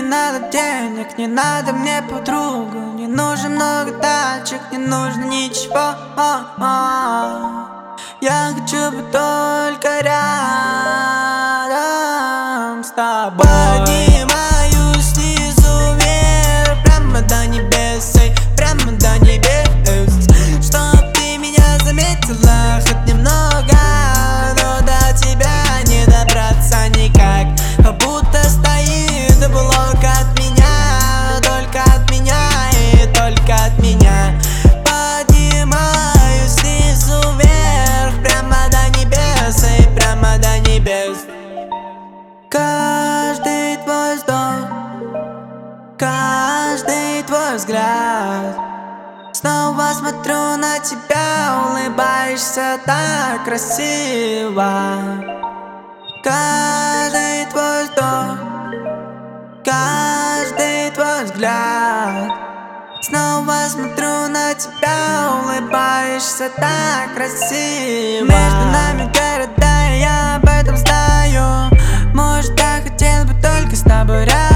не надо денег, не надо мне подругу, не нужно много тачек, не нужно ничего. Я хочу быть только рядом с тобой. Поднимаюсь снизу вверх, прямо до небес, прямо до небес. Чтоб ты меня заметила хоть немного, но до тебя не добраться никак. Как будто стоит блок от меня, только от меня и только от меня. Поднимаюсь снизу вверх, прямо до небес и прямо до небес. Каждый твой вздох, каждый твой взгляд, снова смотрю на тебя, улыбаешься так красиво. Каждый твой вздох, каждый твой взгляд, снова смотрю на тебя, улыбаешься так красиво. Между нами города, и я об этом знаю. Может, я хотел бы только с тобой рядом.